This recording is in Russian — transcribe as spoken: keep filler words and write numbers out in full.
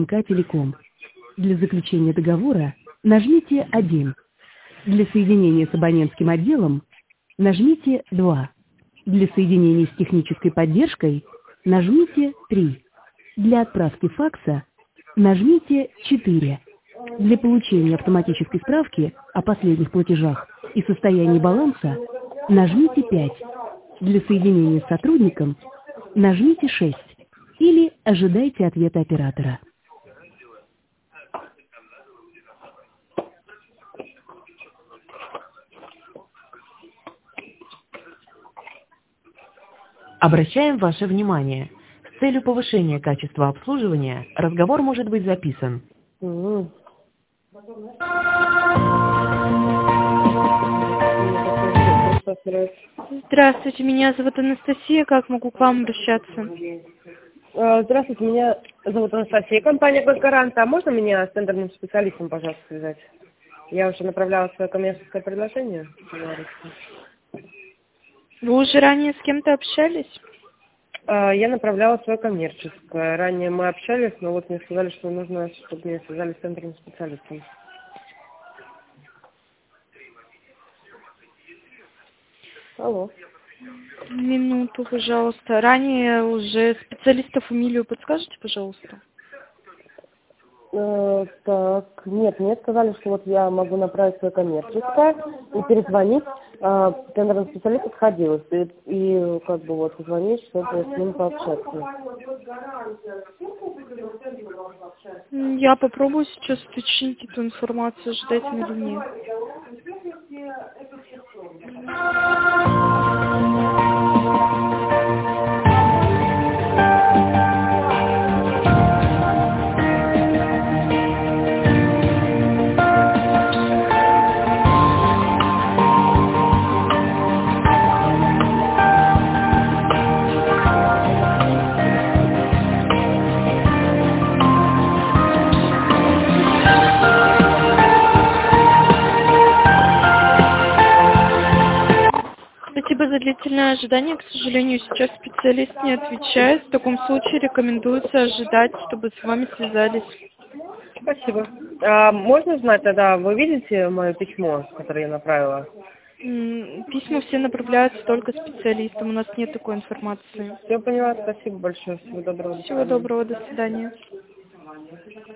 МК Телеком. Для заключения договора нажмите один. Для соединения с абонентским отделом нажмите два. Для соединения с технической поддержкой нажмите три. Для отправки факса нажмите четыре. Для получения автоматической справки о последних платежах и состоянии баланса нажмите пять. Для соединения с сотрудником нажмите шесть. Или ожидайте ответа оператора. Обращаем ваше внимание. С целью повышения качества обслуживания разговор может быть записан. Мгм. Здравствуйте, меня зовут Анастасия, как могу к вам обращаться? Э, Здравствуйте, меня зовут Анастасия, компания «Госгарант». А можно меня с тендерным специалистом, пожалуйста, связать? Я уже направляла свое коммерческое предложение. Вы уже ранее с кем-то общались? Э, Я направляла свое коммерческое. Ранее мы общались, но вот мне сказали, что нужно, чтобы меня связали с тендерным специалистом. Алло. Минуту, пожалуйста. Ранее уже специалистов фамилию подскажете, пожалуйста? Э, так, нет, мне сказали, что вот я могу направить свое коммерческое и перезвонить. Э, тендерный специалист отходил, и, и как бы вот звонить, чтобы с ним пообщаться. М, Я попробую сейчас уточнить эту информацию, ожидайте на линии. Спасибо за длительное ожидание. К сожалению, сейчас специалист не отвечает. В таком случае рекомендуется ожидать, чтобы с вами связались. Спасибо. А можно знать тогда, вы видите мое письмо, которое я направила? М, Письма все направляются только специалистам. У нас нет такой информации. Все поняла, спасибо большое, всего доброго. До Всего свидания. доброго, до свидания.